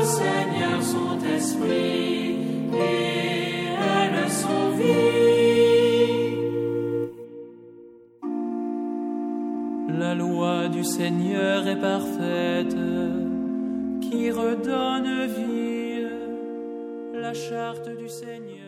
Seigneur sont esprit et elles sont vie. La loi du Seigneur est parfaite, qui redonne vie. La charte du Seigneur.